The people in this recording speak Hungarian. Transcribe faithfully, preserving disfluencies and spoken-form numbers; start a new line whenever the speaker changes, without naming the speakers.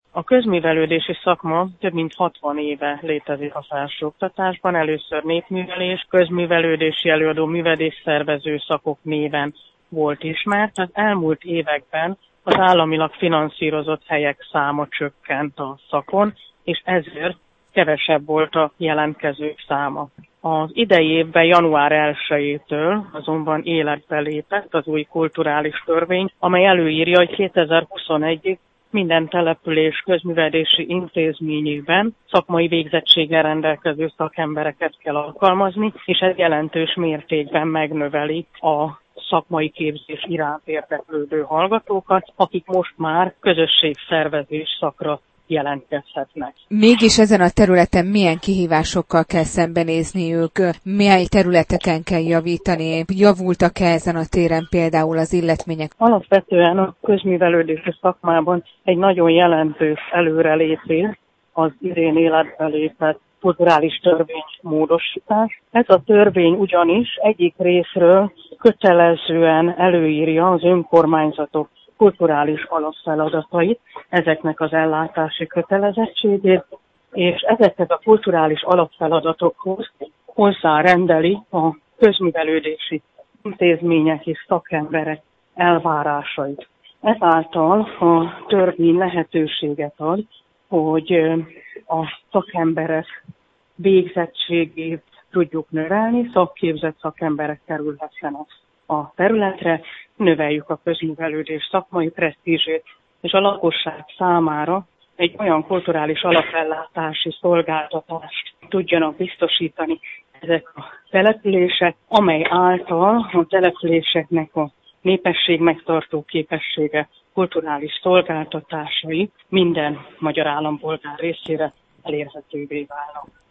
A közművelődési szakma több mint hatvan éve létezik a felsőoktatásban, először népművelés, közművelődési előadó, művelésszervező szakok néven volt ismert. Az elmúlt években az államilag finanszírozott helyek száma csökkent a szakon, és ezért kevesebb volt a jelentkezők száma. Az idei évben január elsejétől azonban életbe lépett az új kulturális törvény, amely előírja, hogy kétezer-huszonegyig minden település közművelési intézményében szakmai végzettséggel rendelkező szakembereket kell alkalmazni, és ez jelentős mértékben megnöveli a szakmai képzés iránt érdeklődő hallgatókat, akik most már közösségszervezés szakra jelentkezhetnek.
Mégis ezen a területen milyen kihívásokkal kell szembenézniük, milyen területeken kell javítani, javultak-e ezen a téren például az illetmények?
Alapvetően a közművelődési szakmában egy nagyon jelentős előrelépés az idén életbe lépett kulturális törvény módosítás. Ez a törvény ugyanis egyik részről kötelezően előírja az önkormányzatok kulturális alapfeladatait, ezeknek az ellátási kötelezettségét, és ezekhez a kulturális alapfeladatokhoz hozzárendeli a közművelődési intézmények és szakemberek elvárásait. Ezáltal a törvény lehetőséget ad, hogy a szakemberek végzettségét tudjuk növelni, szakképzett szakemberek kerülhessenek a területre, növeljük a közművelődés szakmai presztízsét, és a lakosság számára egy olyan kulturális alapellátási szolgáltatást tudjanak biztosítani ezek a települések, amely által a településeknek a népesség megtartó képessége, kulturális szolgáltatásai minden magyar állampolgár részére elérhetővé válnak.